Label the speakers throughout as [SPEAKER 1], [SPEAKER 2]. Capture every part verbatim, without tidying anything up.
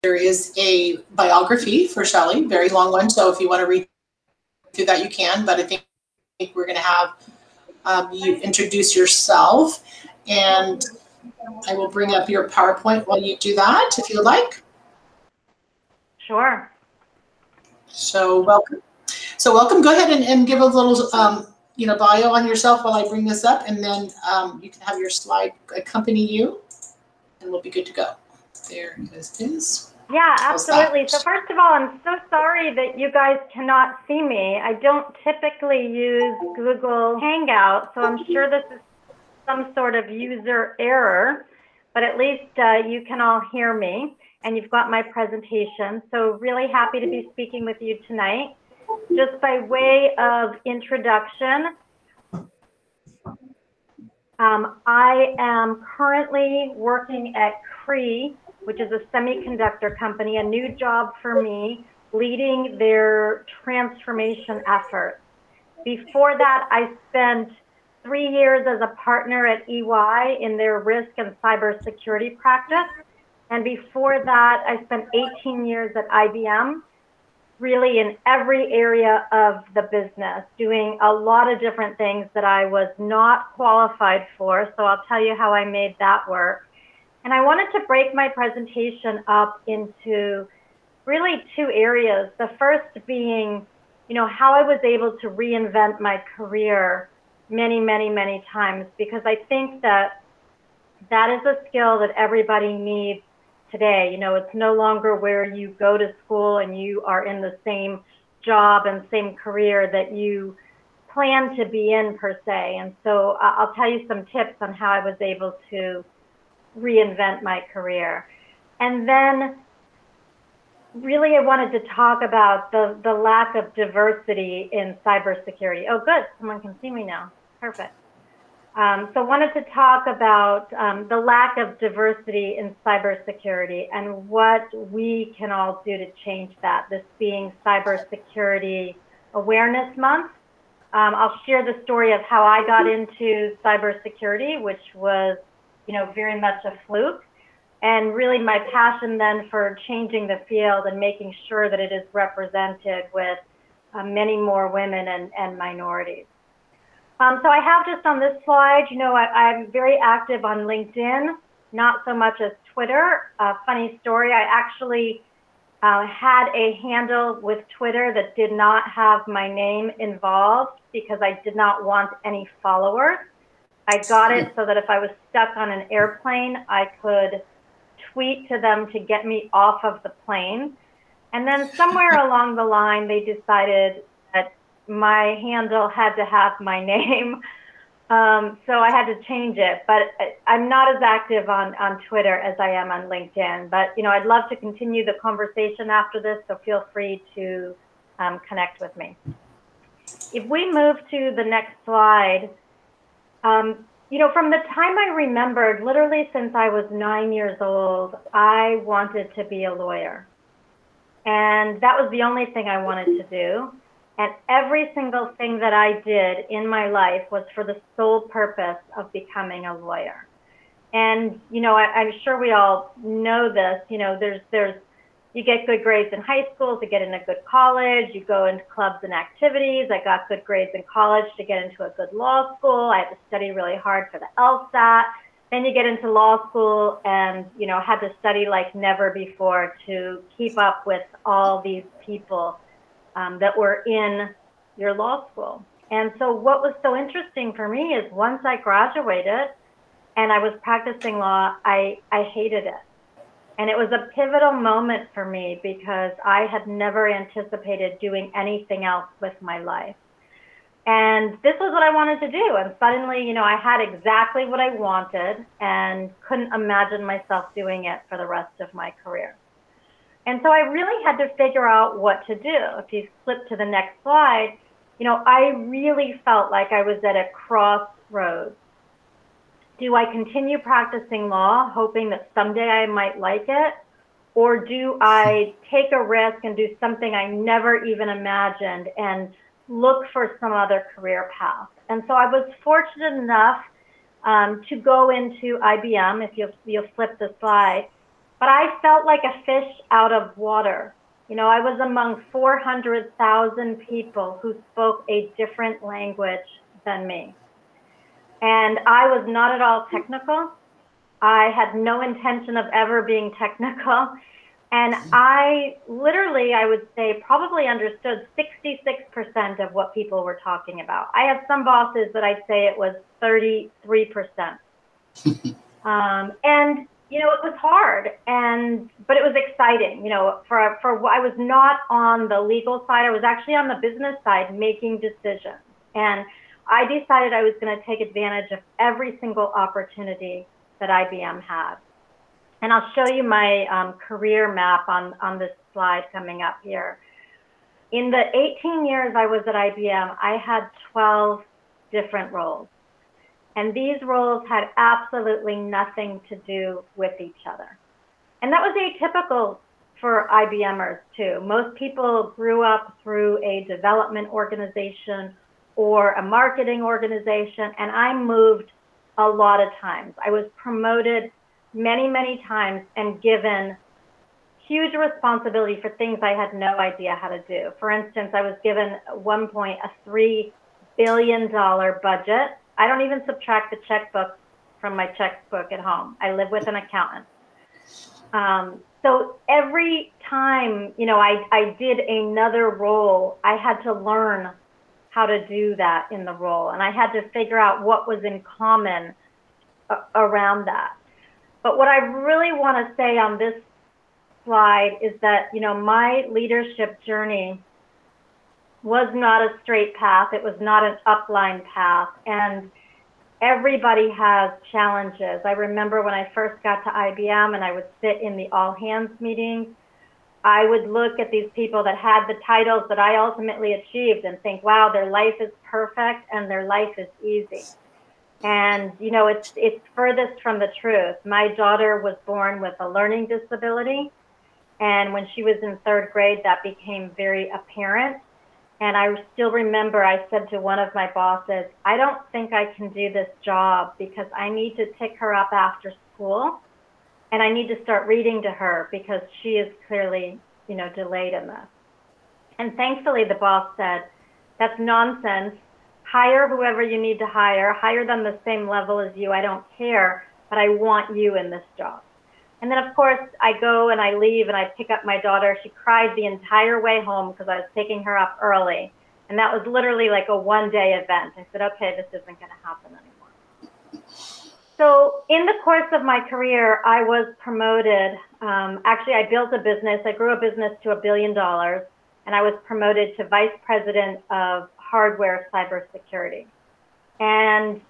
[SPEAKER 1] there is a biography for Shelley, very long one. So if you want to read through that, you can. But I think, I think we're going to have um, you introduce yourself, and I will bring up your PowerPoint while you do that, if you like.
[SPEAKER 2] Sure.
[SPEAKER 1] So welcome. So welcome. Go ahead and, and give a little, um, you know, bio on yourself while I bring this up, and then um, you can have your slide accompany you, and we'll be good to go. There it is.
[SPEAKER 2] Yeah, absolutely. So first of all, I'm so sorry that you guys cannot see me. I don't typically use Google Hangout, so I'm sure this is some sort of user error, but at least uh, you can all hear me and you've got my presentation. So really happy to be speaking with you tonight. Just by way of introduction, um, I am currently working at Cree, which is a semiconductor company, a new job for me, leading their transformation efforts. Before that, I spent three years as a partner at E Y in their risk and cybersecurity practice. And before that, I spent eighteen years at I B M, really in every area of the business, doing a lot of different things that I was not qualified for. So I'll tell you how I made that work. And I wanted to break my presentation up into really two areas. The first being, you know, how I was able to reinvent my career many, many, many times, because I think that that is a skill that everybody needs today. You know, it's no longer where you go to school and you are in the same job and same career that you plan to be in per se. And so I'll tell you some tips on how I was able to reinvent my career. And then really I wanted to talk about the, the lack of diversity in cybersecurity. Oh, good, someone can see me now, perfect. Um, so wanted to talk about um, the lack of diversity in cybersecurity and what we can all do to change that, this being Cybersecurity Awareness Month. Um, I'll share the story of how I got into cybersecurity, which was, you know, very much a fluke, and really my passion then for changing the field and making sure that it is represented with uh, many more women and, and minorities. Um, so I have just on this slide, you know, I, I'm very active on LinkedIn, not so much as Twitter. Uh, funny story, I actually uh, had a handle with Twitter that did not have my name involved because I did not want any followers. I got it so that if I was stuck on an airplane, I could tweet to them to get me off of the plane. And then somewhere along the line, they decided that my handle had to have my name. Um, so I had to change it, but I'm not as active on, on Twitter as I am on LinkedIn. But, you know, I'd love to continue the conversation after this, so feel free to um, connect with me. If we move to the next slide, um, you know, from the time I remembered, literally since I was nine years old, I wanted to be a lawyer. And that was the only thing I wanted to do. And every single thing that I did in my life was for the sole purpose of becoming a lawyer. And, you know, I, I'm sure we all know this, you know, there's, there's, you get good grades in high school to get in a good college, you go into clubs and activities. I got good grades in college to get into a good law school. I had to study really hard for the LSAT. Then you get into law school and, you know, had to study like never before to keep up with all these people um, that were in your law school. And so what was so interesting for me is once I graduated and I was practicing law, I, I hated it. And it was a pivotal moment for me because I had never anticipated doing anything else with my life. And this was what I wanted to do. And suddenly, you know, I had exactly what I wanted and couldn't imagine myself doing it for the rest of my career. And so I really had to figure out what to do. If you flip to the next slide, you know, I really felt like I was at a crossroads. Do I continue practicing law, hoping that someday I might like it? Or do I take a risk and do something I never even imagined and look for some other career path? And so I was fortunate enough um, to go into I B M, if you'll, you'll flip the slide. but I felt like a fish out of water. You know, I was among four hundred thousand people who spoke a different language than me. And I was not at all technical. I had no intention of ever being technical. And I literally, I would say, probably understood sixty-six percent of what people were talking about. I had some bosses that I'd say it was thirty-three percent. um, and, you know, it was hard, and but it was exciting. You know, for, for I was not on the legal side. I was actually on the business side making decisions. And I decided I was going to take advantage of every single opportunity that I B M had. And I'll show you my um, career map on, on this slide coming up here. In the eighteen years I was at I B M, I had twelve different roles. And these roles had absolutely nothing to do with each other. And that was atypical for IBMers too. Most people grew up through a development organization or a marketing organization, and I moved a lot of times. I was promoted many, many times and given huge responsibility for things I had no idea how to do. For instance, I was given at one point a three billion dollar budget. I don't even subtract the checkbook from my checkbook at home. I live with an accountant. Um, so every time, you know, I, I did another role, I had to learn how to do that in the role. And I had to figure out what was in common uh, around that. But what I really want to say on this slide is that, you know, my leadership journey was not a straight path. It was not an upline path. And everybody has challenges. I remember when I first got to I B M and I would sit in the all hands meetings, I would look at these people that had the titles that I ultimately achieved and think, wow, their life is perfect and their life is easy. And, you know, it's, it's furthest from the truth. My daughter was born with a learning disability. And when she was in third grade, that became very apparent. And I still remember I said to one of my bosses, I don't think I can do this job because I need to pick her up after school and I need to start reading to her because she is clearly, you know, delayed in this. And thankfully the boss said, that's nonsense. Hire whoever you need to hire, hire them the same level as you. I don't care, but I want you in this job. And then, of course, I go and I leave and I pick up my daughter. She cried the entire way home because I was picking her up early. And that was literally like a one-day event. I said, okay, this isn't going to happen anymore. So in the course of my career, I was promoted. Um, actually, I built a business. I grew a business to a billion dollars. And I was promoted to vice president of hardware cybersecurity. And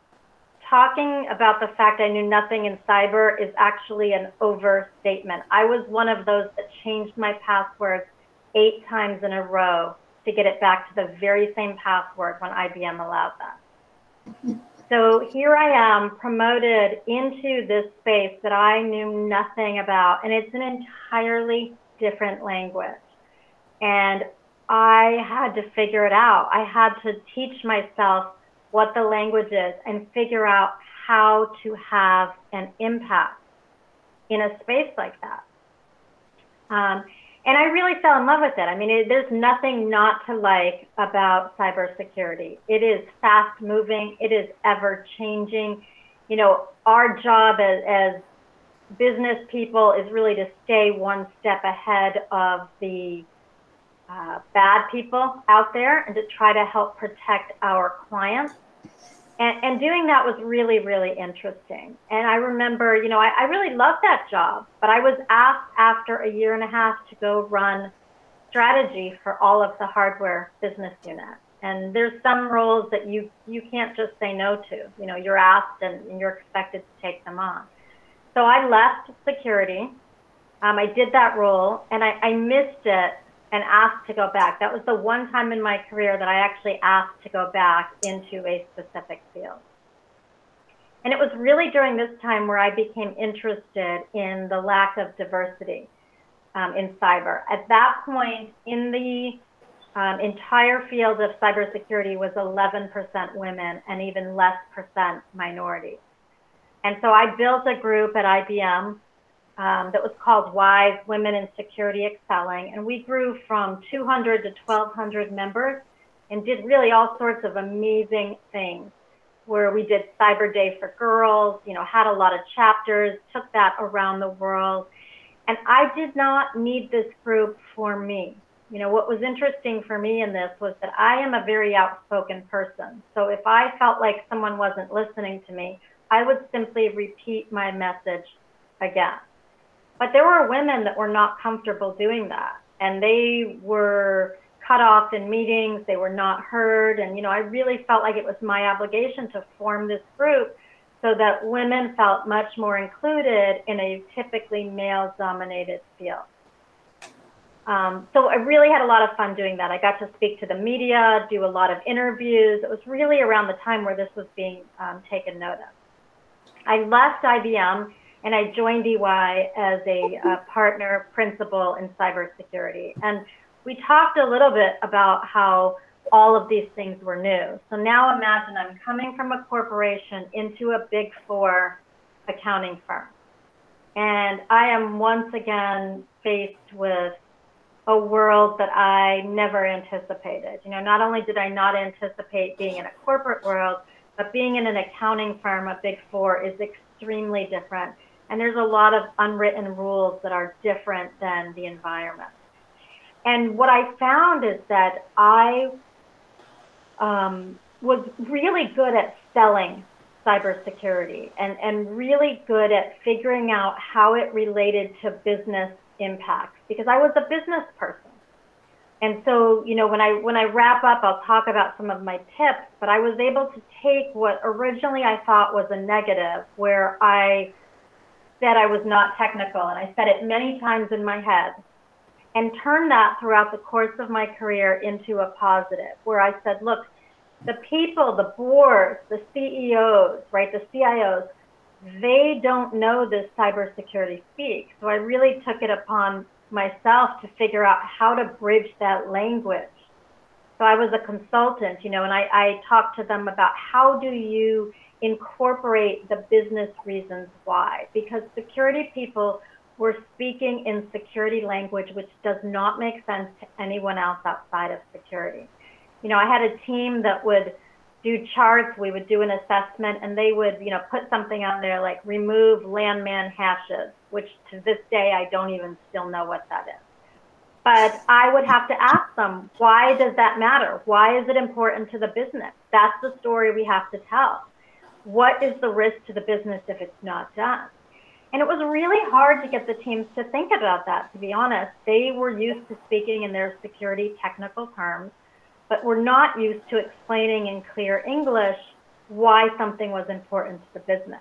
[SPEAKER 2] talking about the fact I knew nothing in cyber is actually an overstatement. I was one of those that changed my passwords eight times in a row to get it back to the very same password when I B M allowed that. So here I am promoted into this space that I knew nothing about, and it's an entirely different language. And I had to figure it out. I had to teach myself what the language is and figure out how to have an impact in a space like that. Um, and I really fell in love with it. I mean, it, there's nothing not to like about cybersecurity. It is fast moving. It is ever changing. You know, our job as, as business people is really to stay one step ahead of the Uh, bad people out there and to try to help protect our clients. And, and doing that was really, really interesting. And I remember, you know, I, I really loved that job, but I was asked after a year and a half to go run strategy for all of the hardware business unit. And there's some roles that you, you can't just say no to. You know, you're asked and, and you're expected to take them on. So I left security. Um, I did that role and I, I missed it and asked to go back. That was the one time in my career that I actually asked to go back into a specific field. And it was really during this time where I became interested in the lack of diversity um, in cyber. At that point, in the um, entire field of cybersecurity was eleven percent women and even less percent minorities. And so I built a group at I B M um, that was called WISE, Women in Security Excelling. And we grew from two hundred to twelve hundred members and did really all sorts of amazing things, where we did Cyber Day for Girls, you know, had a lot of chapters, took that around the world. And I did not need this group for me. You know, what was interesting for me in this was that I am a very outspoken person. So if I felt like someone wasn't listening to me, I would simply repeat my message again. But there were women that were not comfortable doing that, and they were cut off in meetings, they were not heard. And, you know, I really felt like it was my obligation to form this group so that women felt much more included in a typically male-dominated field. Um, so I really had a lot of fun doing that. I got to speak to the media, do a lot of interviews. It was really around the time where this was being um, taken note of. I left I B M and I joined E Y as a, a partner principal in cybersecurity. And we talked a little bit about how all of these things were new. So now imagine I'm coming from a corporation into a big four accounting firm. And I am once again faced with a world that I never anticipated. You know, not only did I not anticipate being in a corporate world, but being in an accounting firm, a big four, is extremely different. And there's a lot of unwritten rules that are different than the environment. And what I found is that I um, was really good at selling cybersecurity and, and really good at figuring out how it related to business impacts, because I was a business person. And so, you know, when I when I wrap up, I'll talk about some of my tips, but I was able to take what originally I thought was a negative, where I said I was not technical, and I said it many times in my head, and turn that throughout the course of my career into a positive, where I said, look, the people, the boards, the C E Os, right, the C I Os, they don't know this cybersecurity speak. So I really took it upon myself to figure out how to bridge that language. So I was a consultant, you know, and I, I talked to them about how do you incorporate the business reasons why, because security people were speaking in security language, which does not make sense to anyone else outside of security. You know, I had a team that would do charts, we would do an assessment, and they would, you know, put something on there like remove landman hashes, which to this day, I don't even still know what that is. But I would have to ask them, why does that matter? Why is it important to the business? That's the story we have to tell. What is the risk to the business if it's not done? And it was really hard to get the teams to think about that, to be honest. They were used to speaking in their security technical terms, but were not used to explaining in clear English why something was important to the business.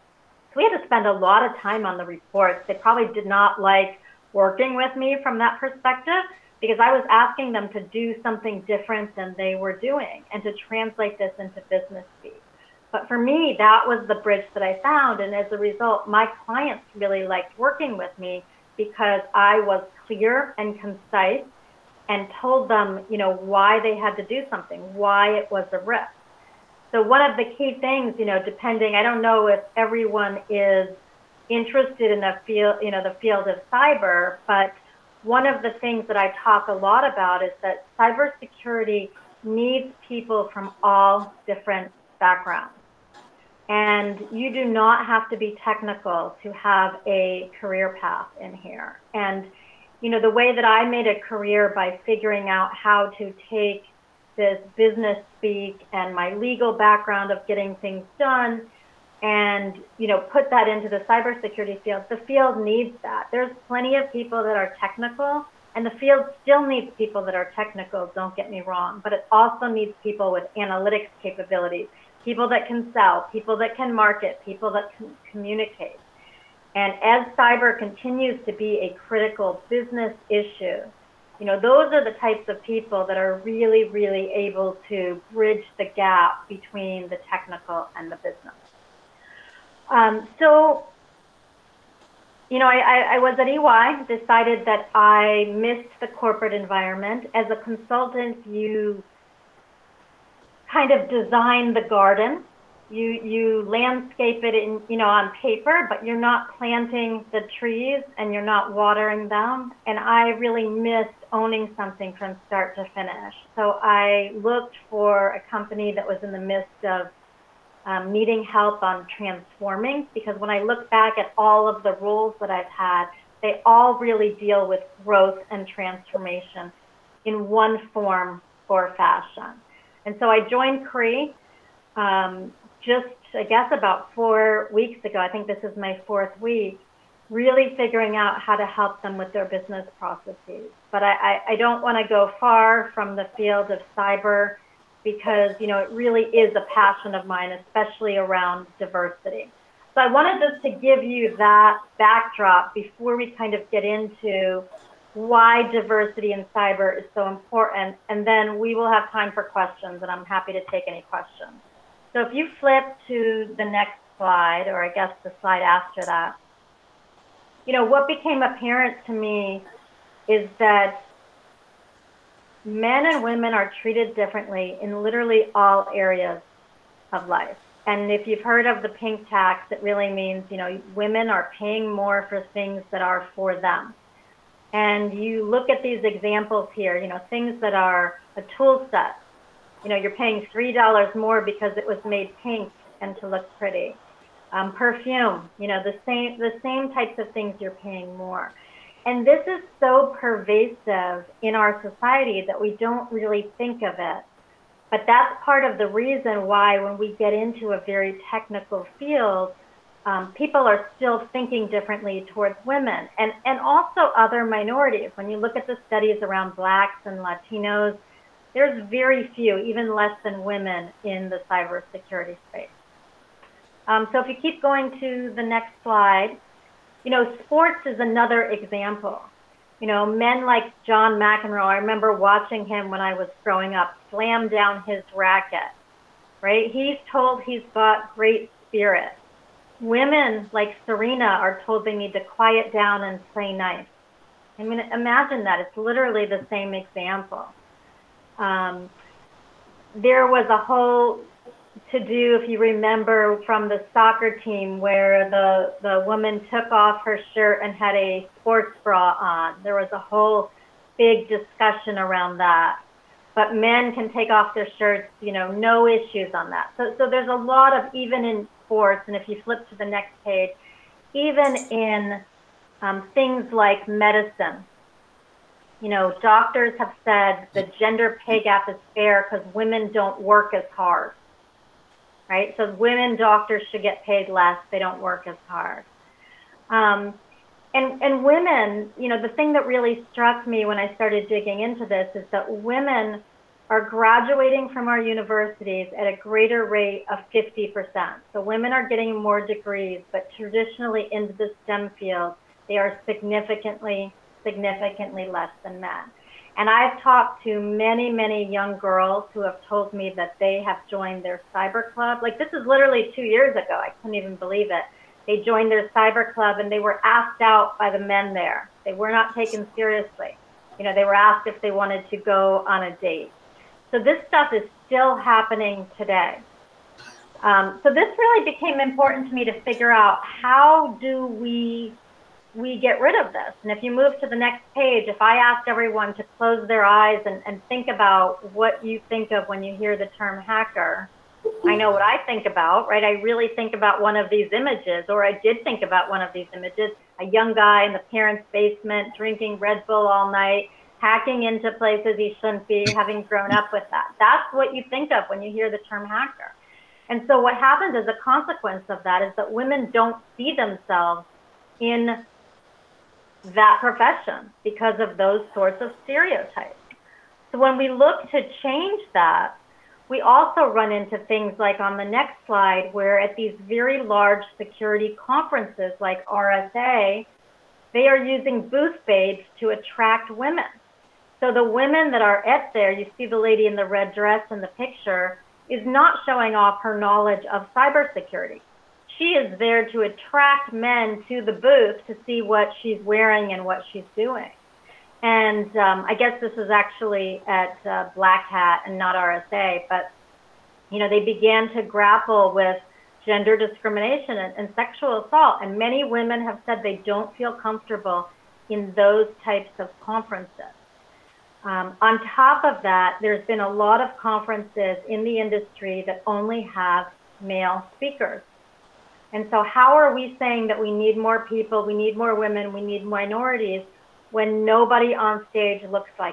[SPEAKER 2] So we had to spend a lot of time on the reports. They probably did not like working with me from that perspective, because I was asking them to do something different than they were doing and to translate this into business speak. But for me, that was the bridge that I found. And as a result, my clients really liked working with me because I was clear and concise and told them, you know, why they had to do something, why it was a risk. So one of the key things, you know, depending, I don't know if everyone is interested in the field, you know, the field of cyber, but one of the things that I talk a lot about is that cybersecurity needs people from all different backgrounds. And you do not have to be technical to have a career path in here. And, you know, the way that I made a career by figuring out how to take this business speak and my legal background of getting things done and, you know, put that into the cybersecurity field, the field needs that. There's plenty of people that are technical, and the field still needs people that are technical, don't get me wrong, but it also needs people with analytics capabilities, people that can sell, people that can market, people that can communicate. And as cyber continues to be a critical business issue, you know, those are the types of people that are really, really able to bridge the gap between the technical and the business. Um, so, you know, I, I, I was at E Y, decided that I missed the corporate environment. As a consultant, you kind of design the garden you you landscape it in, you know, on paper, but you're not planting the trees and you're not watering them. And I really missed owning something from start to finish. So I looked for a company that was in the midst of um, needing help on transforming, because when I look back at all of the roles that I've had, they all really deal with growth and transformation in one form or fashion. And so I joined Cree um, just, I guess, about four weeks ago. I think this is my fourth week, really figuring out how to help them with their business processes. But I, I, I don't want to go far from the field of cyber, because, you know, it really is a passion of mine, especially around diversity. So I wanted just to give you that backdrop before we kind of get into why diversity in cyber is so important, and then we will have time for questions, and I'm happy to take any questions. So if you flip to the next slide, or I guess the slide after that, you know, what became apparent to me is that men and women are treated differently in literally all areas of life. And if you've heard of the pink tax, it really means, you know, women are paying more for things that are for them. And you look at these examples here, you know, things that are a tool set. You know, you're paying three dollars more because it was made pink and to look pretty. Um, perfume, you know, the same, the same types of things you're paying more. And this is so pervasive in our society that we don't really think of it. But that's part of the reason why when we get into a very technical field, um, people are still thinking differently towards women and, and also other minorities. When you look at the studies around Blacks and Latinos, there's very few, even less than women, in the cybersecurity space. Um, so if you keep going to the next slide, you know, sports is another example. You know, men like John McEnroe, I remember watching him when I was growing up, slam down his racket, right? He's told he's got great spirit. Women like Serena are told they need to quiet down and play nice. I mean, imagine that. It's literally the same example. Um, there was a whole to-do, if you remember, from the soccer team where the, the woman took off her shirt and had a sports bra on. There was a whole big discussion around that. But men can take off their shirts, you know, no issues on that. So, so there's a lot of, even in sports, and if you flip to the next page, even in um, things like medicine, you know, doctors have said the gender pay gap is fair because women don't work as hard, right? So women doctors should get paid less. They don't work as hard. Um, and, and women, you know, the thing that really struck me when I started digging into this is that women are graduating from our universities at a greater rate of fifty percent. So women are getting more degrees, but traditionally into the STEM field, they are significantly, significantly less than men. And I've talked to many, many young girls who have told me that they have joined their cyber club. Like, this is literally two years ago. I couldn't even believe it. They joined their cyber club and they were asked out by the men there. They were not taken seriously. You know, they were asked if they wanted to go on a date. So this stuff is still happening today. Um, so this really became important to me to figure out, how do we we get rid of this? And if you move to the next page, if I asked everyone to close their eyes and, and think about what you think of when you hear the term hacker, I know what I think about, right? I really think about one of these images, or I did think about one of these images, a young guy in the parents' basement drinking Red Bull all night, hacking into places he shouldn't be, having grown up with that. That's what you think of when you hear the term hacker. And so what happens as a consequence of that is that women don't see themselves in that profession because of those sorts of stereotypes. So when we look to change that, we also run into things like on the next slide, where at these very large security conferences like R S A, they are using booth babes to attract women. So the women that are at there, you see the lady in the red dress in the picture, is not showing off her knowledge of cybersecurity. She is there to attract men to the booth to see what she's wearing and what she's doing. And um, I guess this is actually at uh, Black Hat and not R S A, but you know, they began to grapple with gender discrimination and, and sexual assault. And many women have said they don't feel comfortable in those types of conferences. Um, on top of that, there's been a lot of conferences in the industry that only have male speakers. And so how are we saying that we need more people, we need more women, we need minorities, when nobody on stage looks like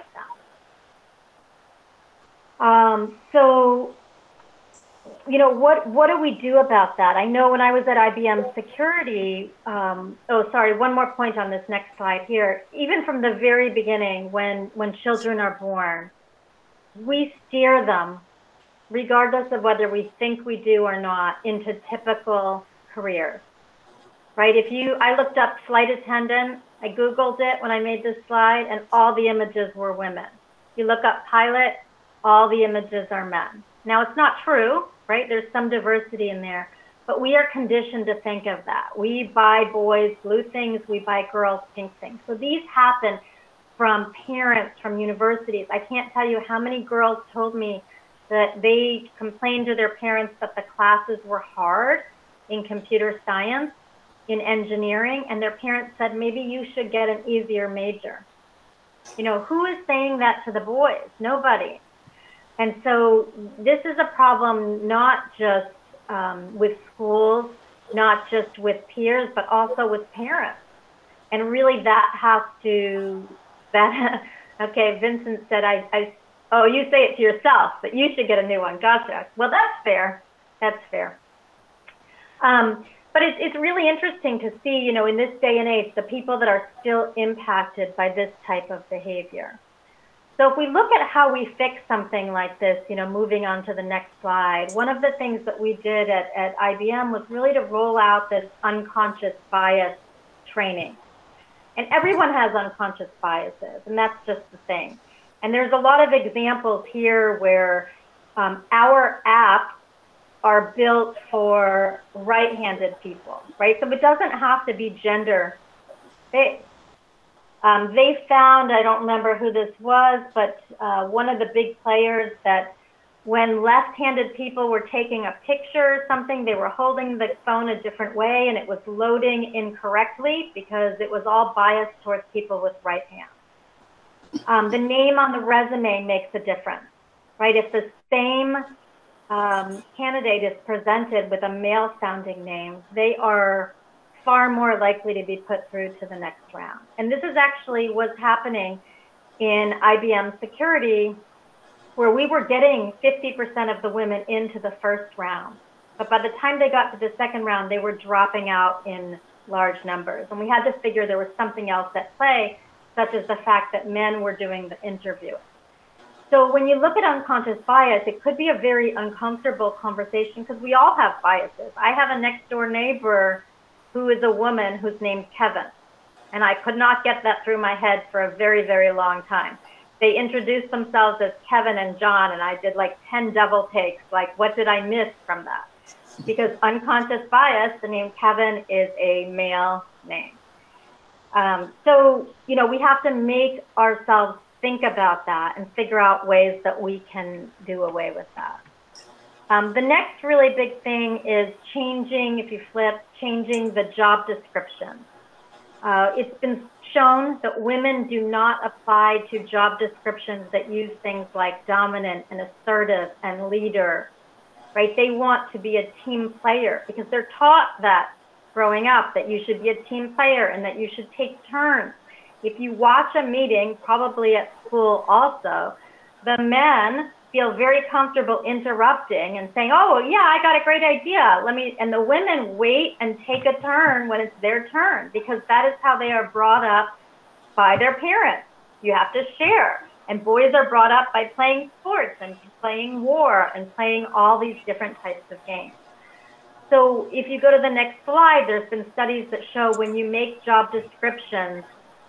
[SPEAKER 2] them? Um, so, you know, what, what do we do about that? I know when I was at I B M Security, um, oh, sorry, one more point on this next slide here. Even from the very beginning, when, when children are born, we steer them, regardless of whether we think we do or not, into typical careers, right? If you, I looked up flight attendant, I Googled it when I made this slide, and all the images were women. You look up pilot, all the images are men. Now, it's not true, right? There's some diversity in there, but we are conditioned to think of that. We buy boys blue things, we buy girls pink things. So these happen from parents, from universities. I can't tell you how many girls told me that they complained to their parents that the classes were hard in computer science, in engineering, and their parents said, maybe you should get an easier major. You know, who is saying that to the boys? Nobody. And so this is a problem not just um, with schools, not just with peers, but also with parents. And really that has to, that, okay, Vincent said, I, I, oh, you say it to yourself, but you should get a new one. Gotcha. Well, that's fair. That's fair. Um, but it's, it's really interesting to see, you know, in this day and age, the people that are still impacted by this type of behavior. So if we look at how we fix something like this, you know, moving on to the next slide, one of the things that we did at, at I B M was really to roll out this unconscious bias training. And everyone has unconscious biases, and that's just the thing. And there's a lot of examples here where um, our apps are built for right-handed people, right? So it doesn't have to be gender based. Um, they found, I don't remember who this was, but uh, one of the big players, that when left-handed people were taking a picture or something, they were holding the phone a different way and it was loading incorrectly because it was all biased towards people with right hands. Um, the name on the resume makes a difference, right? If the same um, candidate is presented with a male-sounding name, they are far more likely to be put through to the next round. And this is actually what's happening in I B M Security, where we were getting fifty percent of the women into the first round. But by the time they got to the second round, they were dropping out in large numbers. And we had to figure there was something else at play, such as the fact that men were doing the interview. So when you look at unconscious bias, it could be a very uncomfortable conversation because we all have biases. I have a next door neighbor who is a woman who's named Kevin. And I could not get that through my head for a very, very long time. They introduced themselves as Kevin and John, and I did like ten double takes, like what did I miss from that? Because unconscious bias, the name Kevin is a male name. Um, so, you know, we have to make ourselves think about that and figure out ways that we can do away with that. Um, the next really big thing is changing, if you flip, changing the job description. Uh, it's been shown that women do not apply to job descriptions that use things like dominant and assertive and leader, right? They want to be a team player because they're taught that growing up, that you should be a team player and that you should take turns. If you watch a meeting, probably at school also, the men feel very comfortable interrupting and saying, oh, yeah, I got a great idea. Let me, and the women wait and take a turn when it's their turn because that is how they are brought up by their parents. You have to share. And boys are brought up by playing sports and playing war and playing all these different types of games. So if you go to the next slide, there's been studies that show when you make job descriptions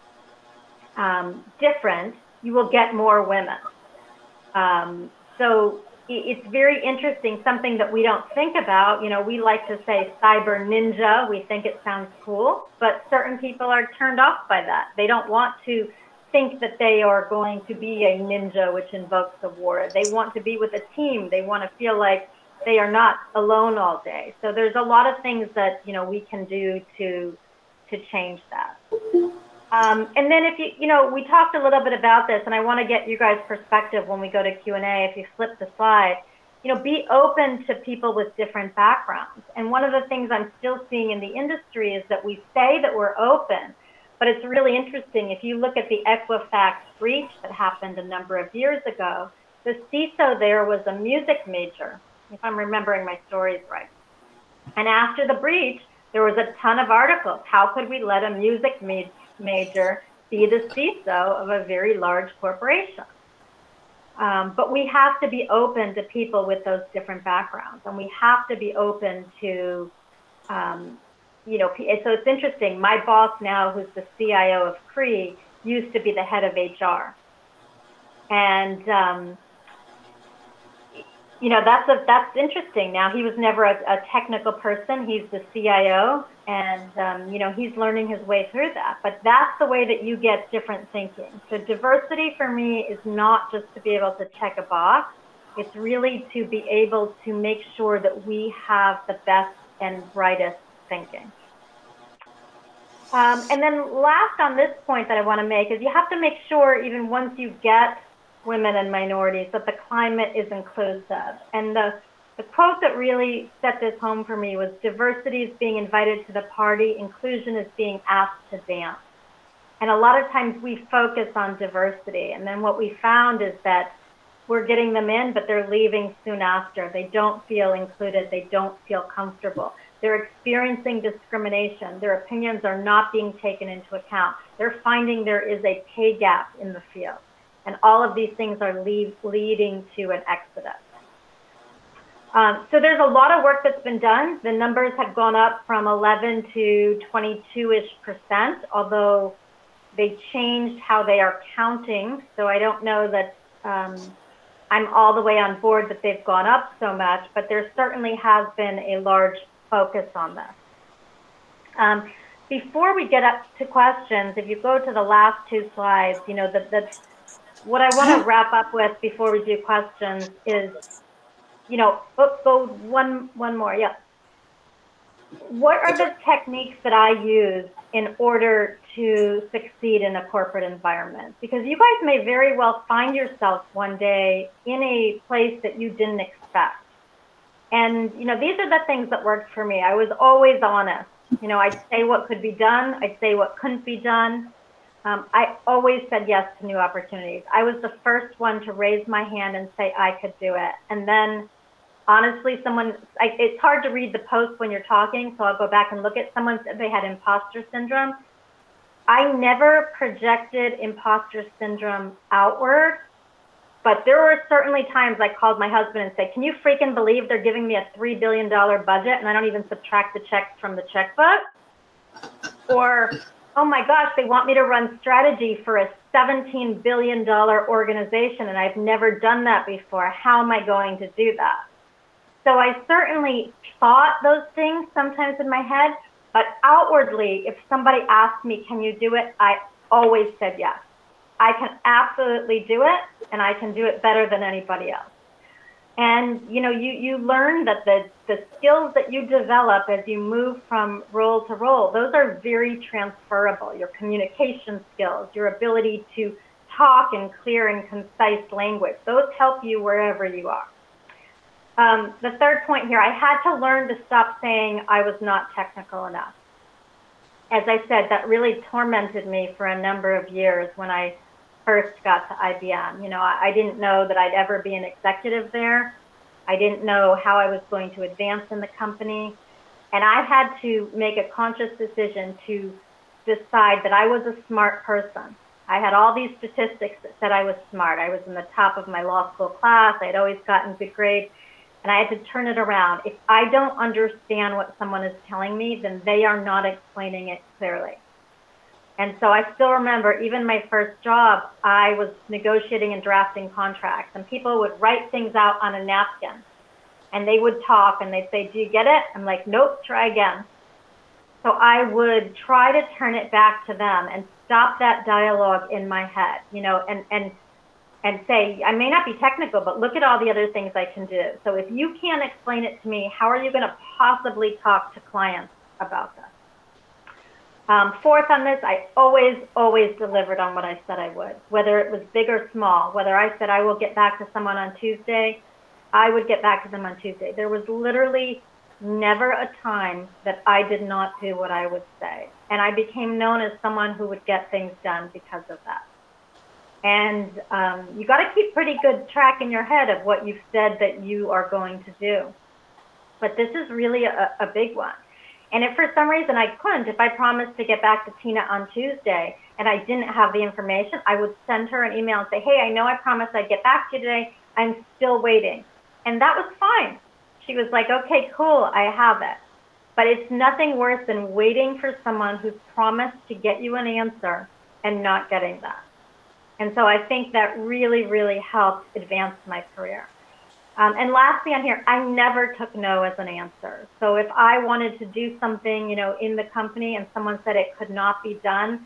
[SPEAKER 2] um, different, you will get more women. Um, so it's very interesting, something that we don't think about. You know, we like to say cyber ninja. We think it sounds cool, but certain people are turned off by that. They don't want to think that they are going to be a ninja, which invokes the war. They want to be with a team. They want to feel like they are not alone all day. So there's a lot of things that, you know, we can do to, to change that. Um, and then if you, you know, we talked a little bit about this, and I want to get you guys' perspective when we go to Q and A. If you flip the slide, you know, be open to people with different backgrounds. And one of the things I'm still seeing in the industry is that we say that we're open, but it's really interesting. If you look at the Equifax breach that happened a number of years ago, the C I S O there was a music major, if I'm remembering my stories right. And after the breach, there was a ton of articles. How could we let a music major major be the C I S O of a very large corporation? Um, but we have to be open to people with those different backgrounds, and we have to be open to, um, you know, so it's interesting. My boss now, who's the C I O of Cree, used to be the head of H R. And, um, you know, that's a, that's interesting. Now, he was never a, a technical person. He's the C I O, and, um, you know, he's learning his way through that. But that's the way that you get different thinking. So diversity for me is not just to be able to check a box. It's really to be able to make sure that we have the best and brightest thinking. Um, and then last on this point that I want to make is you have to make sure, even once you get women and minorities, that the climate is inclusive. And the, the quote that really set this home for me was, diversity is being invited to the party, inclusion is being asked to dance. And a lot of times we focus on diversity, and then what we found is that we're getting them in, but they're leaving soon after. They don't feel included, they don't feel comfortable. They're experiencing discrimination. Their opinions are not being taken into account. They're finding there is a pay gap in the field. And all of these things are lead, leading to an exodus. Um, so there's a lot of work that's been done. The numbers have gone up from eleven to twenty-two-ish percent, although they changed how they are counting. So I don't know that um, I'm all the way on board that they've gone up so much, but there certainly has been a large focus on this. Um, before we get up to questions, if you go to the last two slides, you know, the, the what I want to wrap up with before we do questions is, you know, oh, go one, one more, yeah. What are the techniques that I use in order to succeed in a corporate environment? Because you guys may very well find yourself one day in a place that you didn't expect. And, you know, these are the things that worked for me. I was always honest. You know, I'd say what could be done. I'd say what couldn't be done. Um, I always said yes to new opportunities. I was the first one to raise my hand and say I could do it. And then, honestly, someone, I, it's hard to read the post when you're talking, so I'll go back and look at someone said they had imposter syndrome. I never projected imposter syndrome outward, but there were certainly times I called my husband and said, can you freaking believe they're giving me a three billion dollar budget and I don't even subtract the checks from the checkbook? Or, oh my gosh, they want me to run strategy for a seventeen billion dollar organization and I've never done that before. How am I going to do that? So I certainly thought those things sometimes in my head, but outwardly, if somebody asked me, can you do it? I always said yes. I can absolutely do it, and I can do it better than anybody else. And you know, you, you learn that the, the skills that you develop as you move from role to role, those are very transferable. Your communication skills, your ability to talk in clear and concise language, those help you wherever you are. Um, the third point here, I had to learn to stop saying I was not technical enough. As I said, that really tormented me for a number of years when I first got to I B M. You know, I, I didn't know that I'd ever be an executive there. I didn't know how I was going to advance in the company. And I had to make a conscious decision to decide that I was a smart person. I had all these statistics that said I was smart. I was in the top of my law school class. I had always gotten good grades. And I had to turn it around. If I don't understand what someone is telling me, then they are not explaining it clearly. And so I still remember, even my first job, I was negotiating and drafting contracts, and people would write things out on a napkin, and they would talk, and they'd say, do you get it? I'm like, nope, try again. So I would try to turn it back to them and stop that dialogue in my head, you know, and, and and say, I may not be technical, but look at all the other things I can do. So if you can't explain it to me, how are you going to possibly talk to clients about this? Um, fourth on this, I always, always delivered on what I said I would, whether it was big or small. Whether I said I will get back to someone on Tuesday, I would get back to them on Tuesday. There was literally never a time that I did not do what I would say. And I became known as someone who would get things done because of that. And um, you got to keep pretty good track in your head of what you've said that you are going to do. But this is really a, a big one. And if for some reason I couldn't, if I promised to get back to Tina on Tuesday and I didn't have the information, I would send her an email and say, hey, I know I promised I'd get back to you today. I'm still waiting. And that was fine. She was like, okay, cool, I have it. But it's nothing worse than waiting for someone who's promised to get you an answer and not getting that. And so I think that really, really helped advance my career. Um, and lastly on here, I never took no as an answer. So if I wanted to do something, you know, in the company and someone said it could not be done,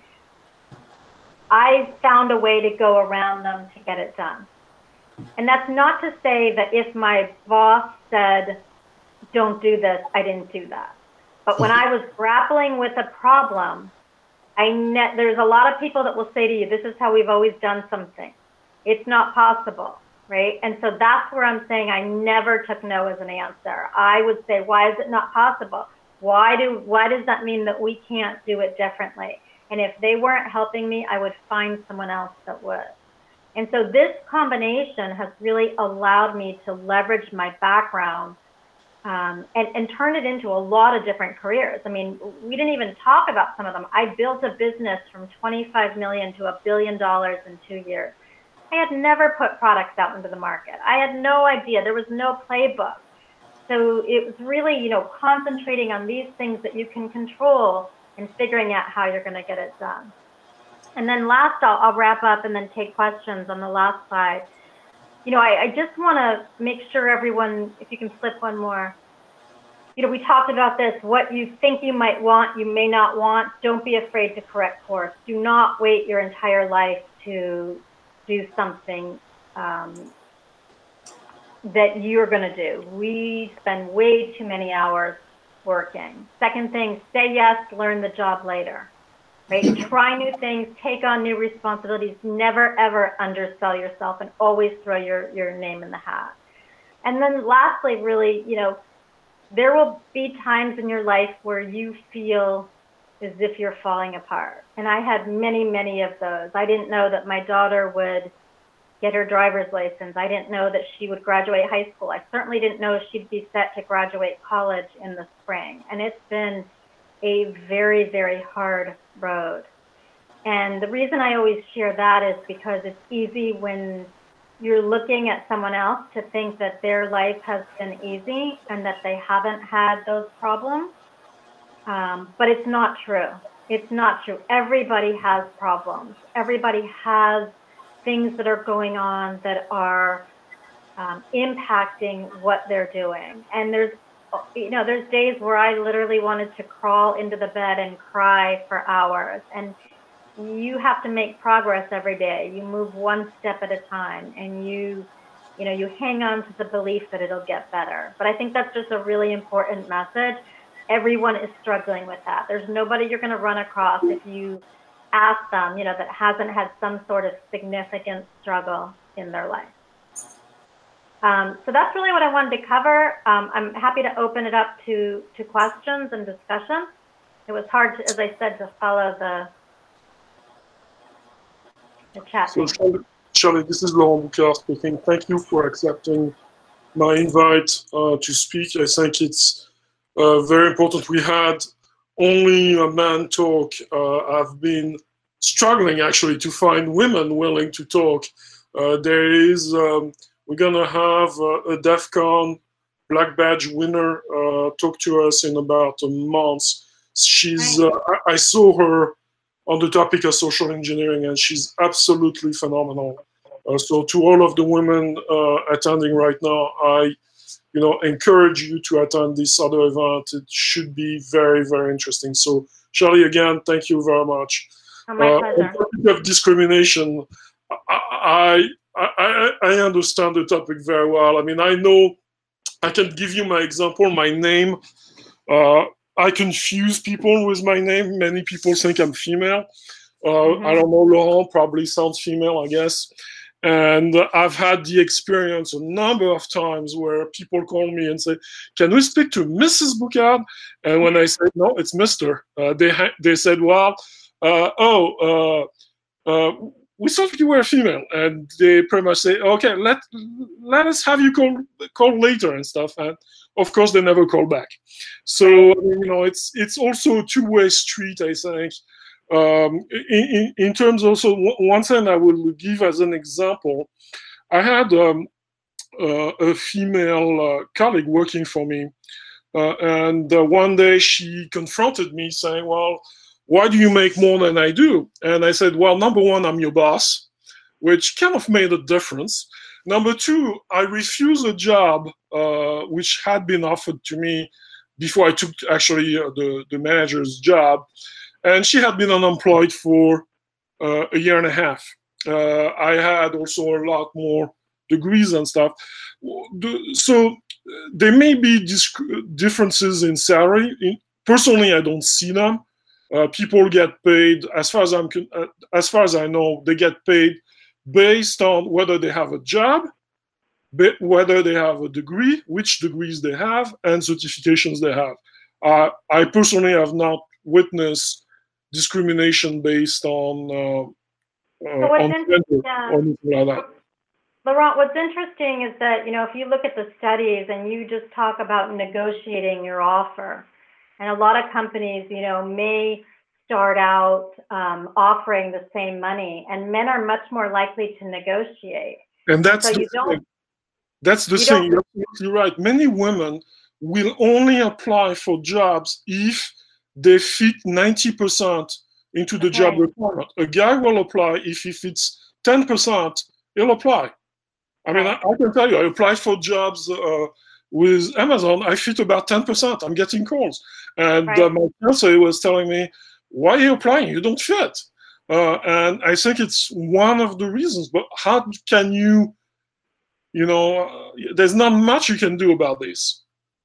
[SPEAKER 2] I found a way to go around them to get it done. And that's not to say that if my boss said, don't do this, I didn't do that. But when I was grappling with a problem, I net, there's a lot of people that will say to you, this is how we've always done something. It's not possible. Right? And so that's where I'm saying I never took no as an answer. I would say, why is it not possible? Why do why does that mean that we can't do it differently? And if they weren't helping me, I would find someone else that would. And so this combination has really allowed me to leverage my background um, and, and turn it into a lot of different careers. I mean, we didn't even talk about some of them. I built a business from twenty-five million to a billion dollars in two years. I had never put products out into the market. I had no idea. There was no playbook. So it was really, you know, concentrating on these things that you can control and figuring out how you're going to get it done. And then last, I'll, I'll wrap up and then take questions on the last slide. You know, I, I just want to make sure everyone, if you can flip one more, you know, we talked about this, what you think you might want, you may not want. Don't be afraid to correct course. Do not wait your entire life to do something um, that you're going to do. We spend way too many hours working. Second thing, say yes, learn the job later. Right? Try new things, take on new responsibilities, never ever undersell yourself, and always throw your, your name in the hat. And then lastly, really, you know, there will be times in your life where you feel as if you're falling apart. And I had many, many of those. I didn't know that my daughter would get her driver's license. I didn't know that she would graduate high school. I certainly didn't know she'd be set to graduate college in the spring. And it's been a very, very hard road. And the reason I always share that is because it's easy when you're looking at someone else to think that their life has been easy and that they haven't had those problems. Um, but it's not true. It's not true. Everybody has problems. Everybody has things that are going on that are um, impacting what they're doing. And there's, you know, there's days where I literally wanted to crawl into the bed and cry for hours. And you have to make progress every day. You move one step at a time, and you, you know, you hang on to the belief that it'll get better. But I think that's just a really important message. Everyone is struggling with that. There's nobody you're going to run across if you ask them, you know, that hasn't had some sort of significant struggle in their life. Um, so that's really what I wanted to cover. Um, I'm happy to open it up to, to questions and discussion. It was hard, to, as I said, to follow the, the chat.
[SPEAKER 3] So, Shirley, Shirley, this is Laurent Boucard speaking. Thank you for accepting my invite uh, to speak. I think it's uh, very important. We had only a man talk. uh, I've been struggling actually to find women willing to talk. Uh, there is, um, we're gonna have uh, a DEF CON Black Badge winner uh, talk to us in about a month. She's, uh, I, I saw her on the topic of social engineering, and she's absolutely phenomenal. Uh, so to all of the women uh, attending right now, I you know, encourage you to attend this other event. It should be very, very interesting. So, Shirley, again, thank you very much.
[SPEAKER 2] Oh, my
[SPEAKER 3] uh,
[SPEAKER 2] pleasure.
[SPEAKER 3] On the topic of discrimination, I, I I, I, I understand the topic very well. I mean, I know, I can give you my example, my name. Uh, I confuse people with my name. Many people think I'm female. Uh, mm-hmm. I don't know, Laurent probably sounds female, I guess. And I've had the experience a number of times where people call me and say, can we speak to Missus Boucard? And when I said, no, it's Mister Uh, they, they said, well, uh, oh, uh, uh, we thought you were a female. And they pretty much say, okay, let, let us have you call, call later and stuff. And of course, they never call back. So, you know, it's, it's also a two-way street, I think. Um, in, in terms also, one thing I will give as an example, I had um, uh, a female uh, colleague working for me, uh, and uh, one day she confronted me saying, well, why do you make more than I do? And I said, well, number one, I'm your boss, which kind of made a difference. Number two, I refused a job uh, which had been offered to me before I took actually uh, the, the manager's job. And she had been unemployed for uh, a year and a half. Uh, I had also a lot more degrees and stuff. So there may be differences in salary. Personally, I don't see them. Uh, people get paid, as far as I'm, as far as I know, they get paid based on whether they have a job, whether they have a degree, which degrees they have, and certifications they have. Uh, I personally have not witnessed discrimination based on uh, uh,
[SPEAKER 2] so
[SPEAKER 3] on gender
[SPEAKER 2] yeah.
[SPEAKER 3] or anything like that.
[SPEAKER 2] Laurent, what's interesting is that, you know, if you look at the studies and you just talk about negotiating your offer, and a lot of companies, you know, may start out um, offering the same money, and men are much more likely to negotiate.
[SPEAKER 3] And that's
[SPEAKER 2] so
[SPEAKER 3] the
[SPEAKER 2] you don't,
[SPEAKER 3] thing. That's the thing. You're absolutely right. Many women will only apply for jobs if they fit ninety percent into the okay. job requirement. A guy will apply if he fits ten percent, he'll apply. I mean, right. I, I can tell you, I applied for jobs uh, with Amazon, I fit about ten percent. I'm getting calls. And right. uh, my fiance was telling me, why are you applying? You don't fit. Uh, and I think it's one of the reasons. But how can you, you know, uh, there's not much you can do about this.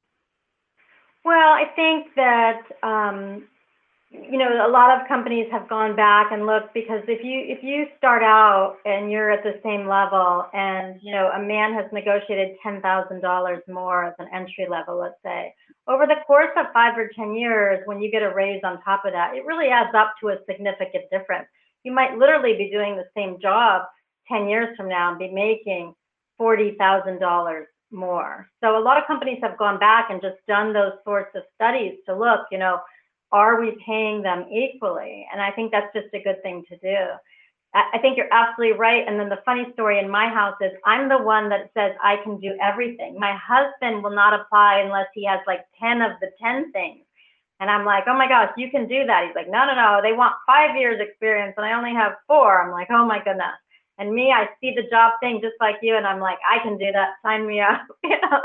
[SPEAKER 2] Well, I think that, um, you know, a lot of companies have gone back and looked, because if you if you start out and you're at the same level and, you know, a man has negotiated ten thousand dollars more as an entry level, let's say, over the course of five or ten years, when you get a raise on top of that, it really adds up to a significant difference. You might literally be doing the same job ten years from now and be making forty thousand dollars more. So a lot of companies have gone back and just done those sorts of studies to look, you know, are we paying them equally? And I think that's just a good thing to do. I think you're absolutely right. And then the funny story in my house is I'm the one that says I can do everything. My husband will not apply unless he has like ten of the ten things. And I'm like, oh my gosh, you can do that. He's like, no, no, no, they want five years experience and I only have four. I'm like, oh my goodness. And me, I see the job thing just like you, and I'm like, I can do that. Sign me up. You know?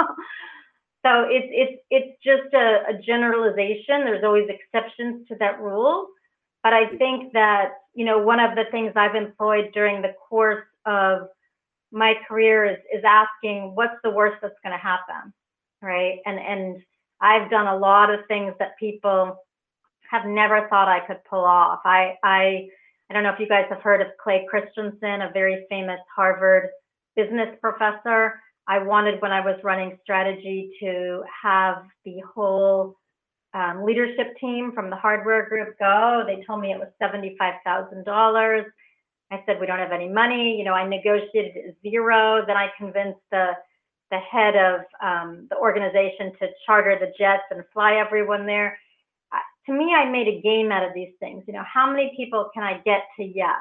[SPEAKER 2] So it's it's it's just a, a generalization. There's always exceptions to that rule, but I think that, you know, one of the things I've employed during the course of my career is is asking, what's the worst that's going to happen, right? And and I've done a lot of things that people have never thought I could pull off. I I. I don't know if you guys have heard of Clay Christensen, a very famous Harvard business professor. I wanted, when I was running strategy, to have the whole um, leadership team from the hardware group go. They told me it was seventy-five thousand dollars. I said, we don't have any money. You know, I negotiated zero. Then I convinced the, the head of um, the organization to charter the jets and fly everyone there. To me, I made a game out of these things. You know, how many people can I get to yes?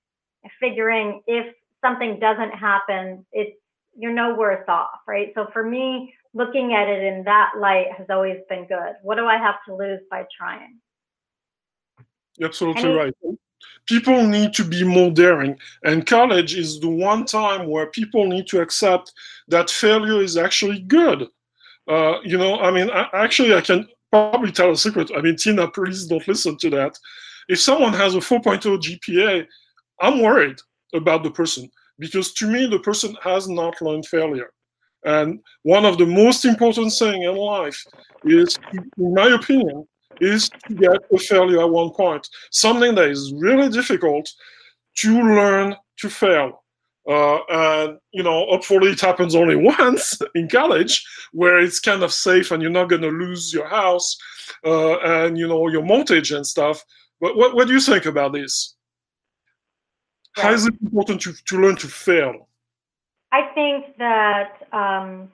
[SPEAKER 2] Figuring if something doesn't happen, it's, you're no worse off, right? So for me, looking at it in that light has always been good. What do I have to lose by trying?
[SPEAKER 3] You're absolutely Any- right. People need to be more daring. And college is the one time where people need to accept that failure is actually good. Uh, you know, I mean, I, actually, I can probably tell a secret. I mean, Tina, please don't listen to that. If someone has a four point oh G P A, I'm worried about the person. because to me, the person has not learned failure. And one of the most important things in life is, in my opinion, is to get a failure at one point. Something that is really difficult to learn to fail. Uh, and, you know, hopefully it happens only once in college, where it's kind of safe and you're not going to lose your house uh, and, you know, your mortgage and stuff. But what, what do you think about this?
[SPEAKER 2] Right.
[SPEAKER 3] How is it important to, to learn to fail?
[SPEAKER 2] I think that um,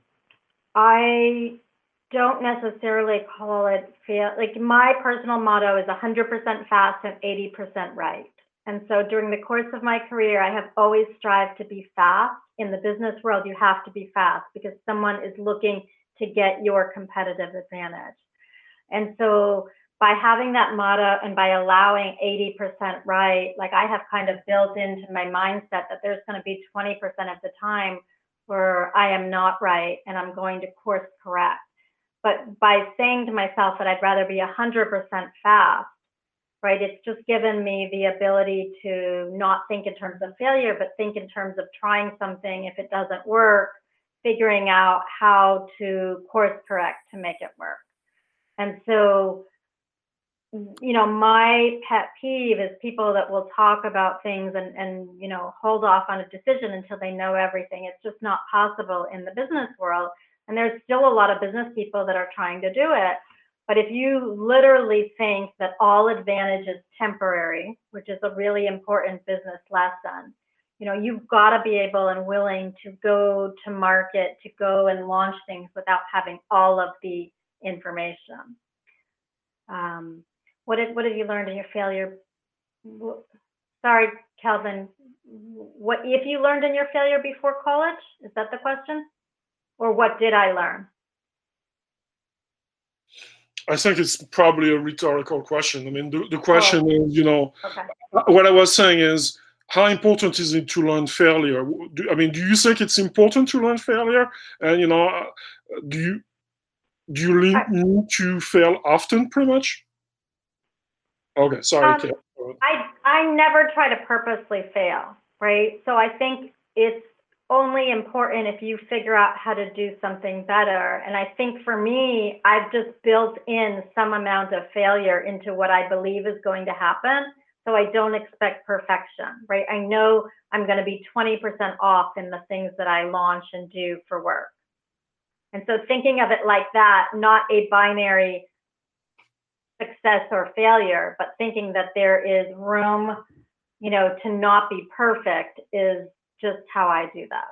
[SPEAKER 2] I don't necessarily call it fail. Like, my personal motto is one hundred percent fast and eighty percent right. And so during the course of my career, I have always strived to be fast. In the business world, you have to be fast because someone is looking to get your competitive advantage. And so by having that motto and by allowing eighty percent right, like, I have kind of built into my mindset that there's going to be twenty percent of the time where I am not right and I'm going to course correct. But by saying to myself that I'd rather be one hundred percent fast, right, it's just given me the ability to not think in terms of failure, but think in terms of trying something. If it doesn't work, figuring out how to course correct to make it work. And so, you know, my pet peeve is people that will talk about things and, and, you know, hold off on a decision until they know everything. It's just not possible in the business world. And there's still a lot of business people that are trying to do it. But if you literally think that all advantage is temporary, which is a really important business lesson, you know, you've got to be able and willing to go to market, to go and launch things without having all of the information. Um, what did what have you learned in your failure? Sorry, Kelvin. What if you learned in your failure before college? Is that the question? Or what did I learn?
[SPEAKER 3] I think it's probably a rhetorical question. I mean, the, the question
[SPEAKER 2] Oh.
[SPEAKER 3] is, you know,
[SPEAKER 2] Okay.
[SPEAKER 3] what I was saying is, how important is it to learn failure? Do, I mean, do you think it's important to learn failure? And, you know, do you do you need
[SPEAKER 2] I,
[SPEAKER 3] to fail often, pretty much? Okay, sorry.
[SPEAKER 2] Um, I I never try to purposely fail, right? So I think it's only important if you figure out how to do something better. And I think for me, I've just built in some amount of failure into what I believe is going to happen. So I don't expect perfection, right? I know I'm going to be twenty percent off in the things that I launch and do for work. And so thinking of it like that, not a binary success or failure, but thinking that there is room, you know, to not be perfect is just how I do that.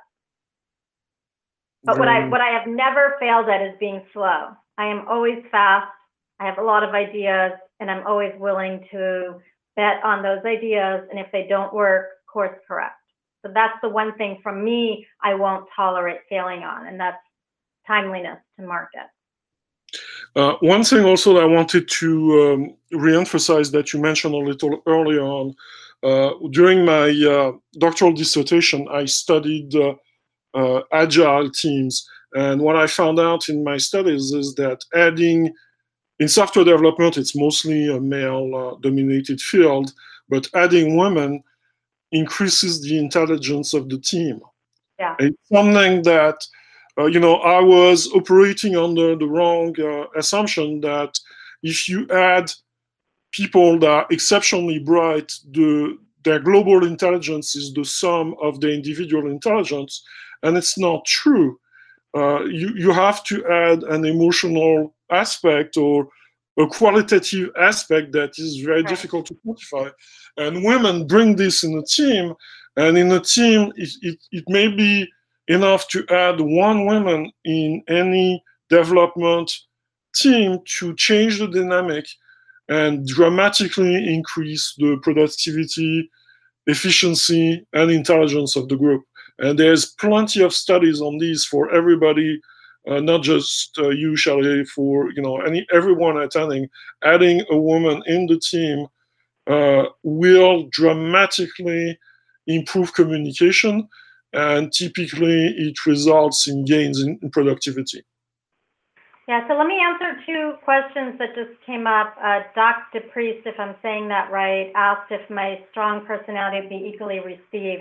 [SPEAKER 2] But what I what I have never failed at is being slow. I am always fast. I have a lot of ideas, and I'm always willing to bet on those ideas. And if they don't work, course correct. So that's the one thing from me I won't tolerate failing on, and that's timeliness to market.
[SPEAKER 3] Uh, one thing also that I wanted to um, re-emphasize that you mentioned a little earlier on, uh, during my uh, doctoral dissertation, I studied uh, uh, agile teams. And what I found out in my studies is that adding, in software development, it's mostly a male-dominated uh, field, but adding women increases the intelligence of the team.
[SPEAKER 2] Yeah.
[SPEAKER 3] It's something that Uh, you know, I was operating under the wrong uh, assumption that if you add people that are exceptionally bright, the, their global intelligence is the sum of their individual intelligence, and it's not true. Uh, you, you have to add an emotional aspect or a qualitative aspect that is very
[SPEAKER 2] Right.
[SPEAKER 3] difficult to quantify. And women bring this in a team, and in a team, it, it, it may be enough to add one woman in any development team to change the dynamic and dramatically increase the productivity, efficiency, and intelligence of the group. And there's plenty of studies on these for everybody, uh, not just uh, you, Shelley, for you know any everyone attending. Adding a woman in the team uh, will dramatically improve communication, and typically it results in gains in, in productivity.
[SPEAKER 2] Yeah, so let me answer two questions that just came up. Uh, Doctor Priest, if I'm saying that right, asked if my strong personality would be equally received.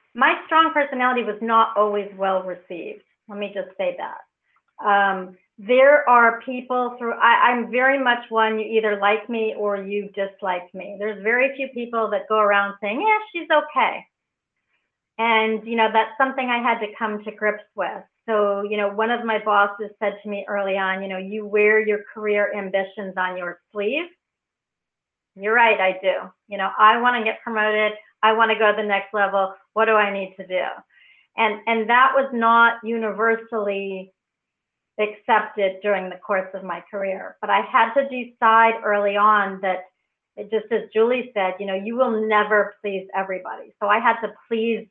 [SPEAKER 2] my strong personality was not always well received. Let me just say that. Um, there are people through, I, I'm very much one, you either like me or you dislike me. There's very few people that go around saying, yeah, she's okay. And, you know, that's something I had to come to grips with. So, you know, one of my bosses said to me early on, you know, you wear your career ambitions on your sleeve. You're right, I do. You know, I want to get promoted. I want to go to the next level. What do I need to do? And, and that was not universally accepted during the course of my career. But I had to decide early on that, it, just as Julie said, you know, you will never please everybody. So I had to please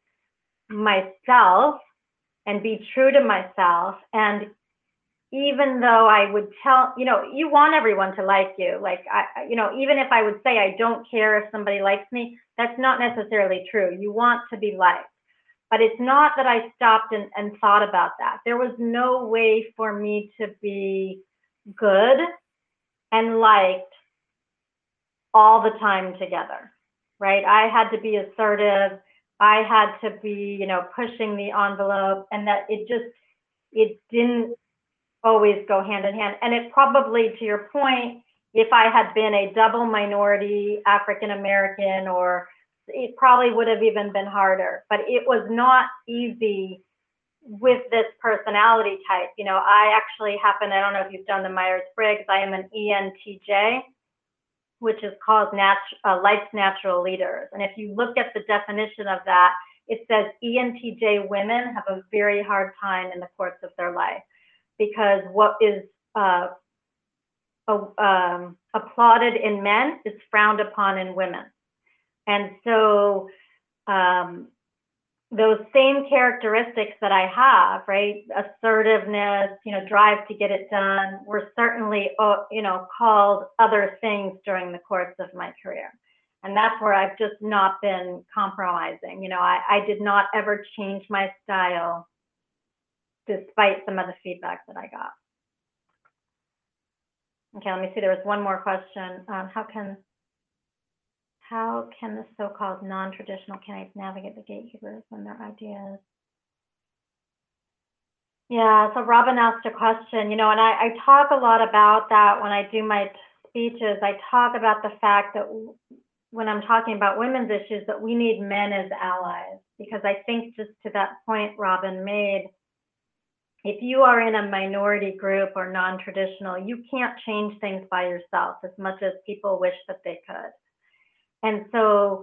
[SPEAKER 2] myself and be true to myself. And even though I would tell, you know, you want everyone to like you. Like, I, you know, even if I would say I don't care if somebody likes me, that's not necessarily true. You want to be liked. But it's not that I stopped and, and thought about that. There was no way for me to be good and liked all the time together, right? I had to be assertive. I had to be, you know, pushing the envelope, and that it just, it didn't always go hand in hand. And it probably, to your point, if I had been a double minority African-American, or it probably would have even been harder, but it was not easy with this personality type. You know, I actually happen, I don't know if you've done the Myers-Briggs, I am an E N T J, which is called nat uh, Life's Natural Leaders. And if you look at the definition of that, it says E N T J women have a very hard time in the course of their life, because what is uh, uh, um, applauded in men is frowned upon in women. And so um, those same characteristics that I have, right, assertiveness, you know, drive to get it done, were certainly, uh, you know, called other things during the course of my career. And that's where I've just not been compromising. You know, I, I did not ever change my style despite some of the feedback that I got. Okay, let me see. There was one more question. Um, how can how can the so-called non-traditional candidates navigate the gatekeepers when their ideas? Yeah, so Robin asked a question, you know, and I, I talk a lot about that when I do my speeches. I talk about the fact that when I'm talking about women's issues, that we need men as allies, because I think, just to that point Robin made, if you are in a minority group or non-traditional, you can't change things by yourself as much as people wish that they could. And so,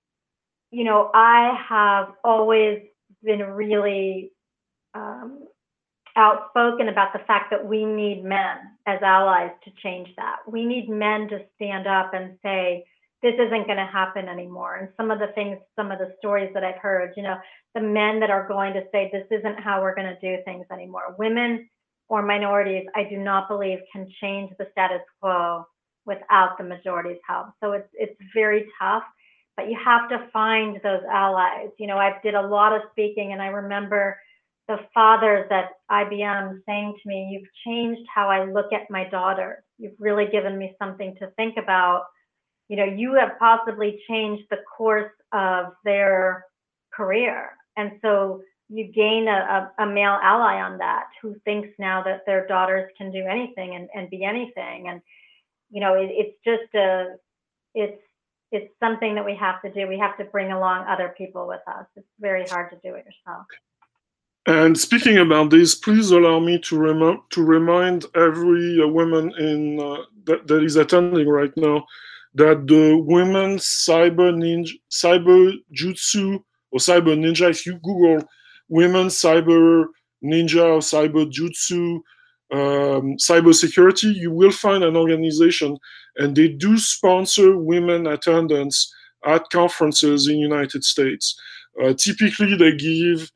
[SPEAKER 2] you know, I have always been really um, outspoken about the fact that we need men as allies to change that. We need men to stand up and say, this isn't going to happen anymore. And some of the things, some of the stories that I've heard, you know, the men that are going to say, this isn't how we're going to do things anymore. Women or minorities, I do not believe, can change the status quo without the majority's help. So it's, it's very tough, but you have to find those allies. You know, I did a lot of speaking, and I remember the fathers at I B M saying to me, you've changed how I look at my daughters. You've really given me something to think about. You know, you have possibly changed the course of their career. And so you gain a, a, a male ally on that, who thinks now that their daughters can do anything and, and be anything. And, you know, it, it's just a, it's, it's something that we have to do. We have to bring along other people with us. It's very hard to do it yourself.
[SPEAKER 3] And speaking about this, please allow me to, rem to remind every uh, woman in, uh, that, that is attending right now, that the Women's Cyber Ninja, Cyber Jutsu or Cyber Ninja, if you Google Women's Cyber Ninja or Cyber Jutsu, um, cyber security, you will find an organization, and they do sponsor women attendance at conferences in the United States. Uh, typically, they give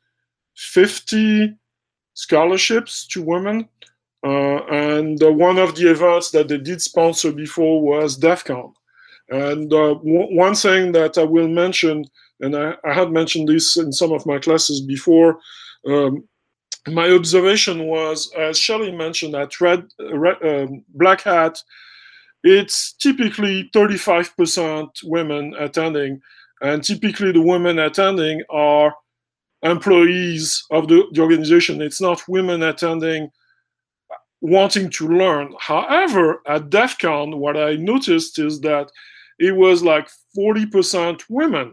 [SPEAKER 3] fifty scholarships to women. Uh, and uh, one of the events that they did sponsor before was DEF CON. And uh, one thing that I will mention, and I, I had mentioned this in some of my classes before, um, my observation was, as Shelley mentioned, at Red, Red um, Black Hat, it's typically thirty-five percent women attending, and typically the women attending are employees of the, the organization. It's not women attending wanting to learn. However, at DEF CON, what I noticed is that it was like forty percent women.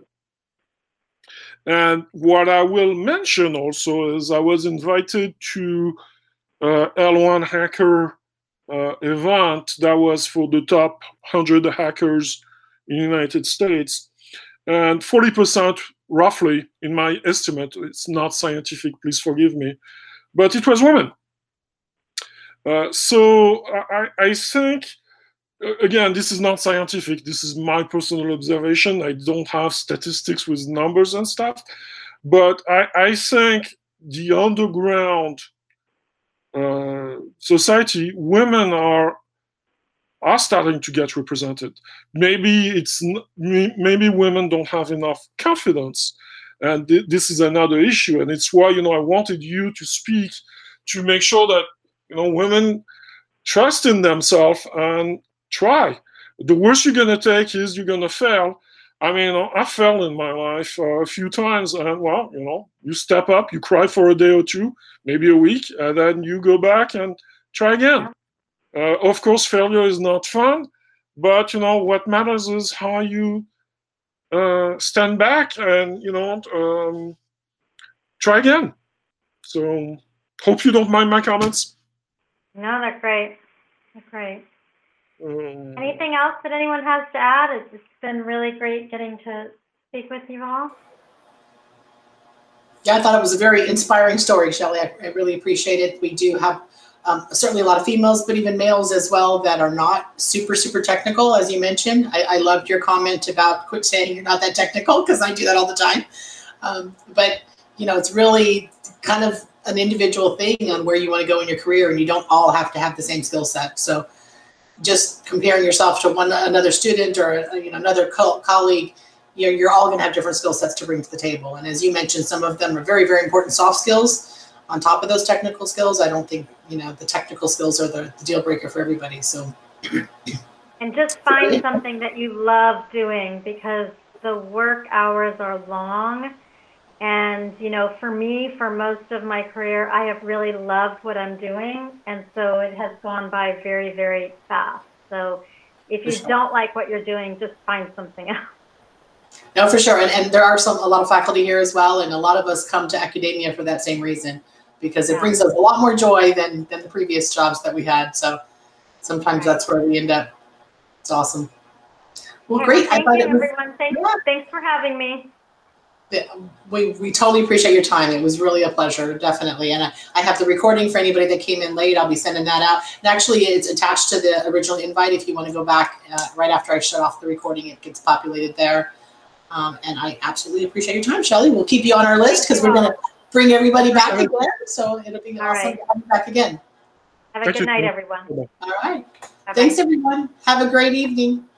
[SPEAKER 3] And what I will mention also is I was invited to uh, L one Hacker uh, event that was for the top one hundred hackers in the United States. And forty percent, roughly, in my estimate, it's not scientific, please forgive me, but it was women. Uh, so I, I think, again, this is not scientific. This is my personal observation. I don't have statistics with numbers and stuff. But I, I think the underground uh, society, women are are starting to get represented. Maybe it's maybe women don't have enough confidence, and th this is another issue. And it's why, you know, I wanted you to speak to make sure that, you know, women trust in themselves and try. The worst you're going to take is you're going to fail. I mean, I fell in my life uh, a few times, and well, you know, you step up, you cry for a day or two, maybe a week, and then you go back and try again. Uh, of course, failure is not fun, but, you know, what matters is how you uh, stand back and, you know, um, try again. So, hope you don't mind my comments.
[SPEAKER 2] No, they're great. They're great.
[SPEAKER 3] Um,
[SPEAKER 2] Anything else that anyone has to add? It's it's been really great getting to speak with you all.
[SPEAKER 1] Yeah, I thought it was a very inspiring story, Shelley. I, I really appreciate it. We do have um, certainly a lot of females, but even males as well that are not super, super technical, as you mentioned. I, I loved your comment about quit saying you're not that technical, because I do that all the time. Um, but, you know, it's really kind of an individual thing on where you want to go in your career, and you don't all have to have the same skill set. So just comparing yourself to one another student or you know another co colleague, you know, you're all going to have different skill sets to bring to the table. And as you mentioned, some of them are very, very important soft skills on top of those technical skills. I don't think, you know, the technical skills are the, the deal breaker for everybody. So,
[SPEAKER 2] and just find something that you love doing, because the work hours are long. And, you know, for me, for most of my career, I have really loved what I'm doing. And so it has gone by very, very fast. So if you don't like what you're doing, just find something else.
[SPEAKER 1] No, for sure. And, and there are some a lot of faculty here as well. And a lot of us come to academia for that same reason, because it yeah. brings us a lot more joy than, than the previous jobs that we had. So sometimes right. that's where we end up. It's awesome. Well,
[SPEAKER 2] okay,
[SPEAKER 1] great.
[SPEAKER 2] Well, thank
[SPEAKER 1] I
[SPEAKER 2] you,
[SPEAKER 1] it was,
[SPEAKER 2] everyone. Thanks,
[SPEAKER 1] yeah.
[SPEAKER 2] thanks for having me.
[SPEAKER 1] We, we totally appreciate your time. It was really a pleasure, definitely. And I, I have the recording for anybody that came in late. I'll be sending that out. And actually, it's attached to the original invite. If you want to go back uh, right after I shut off the recording, it gets populated there. Um, and I absolutely appreciate your time, Shelley. We'll keep you on our list, because we're going to bring everybody back again. So it'll be
[SPEAKER 2] All
[SPEAKER 1] awesome
[SPEAKER 2] right.
[SPEAKER 1] to have you back again.
[SPEAKER 2] Have a good night, everyone.
[SPEAKER 1] All right.
[SPEAKER 2] Bye-bye.
[SPEAKER 1] Thanks, everyone. Have a great evening.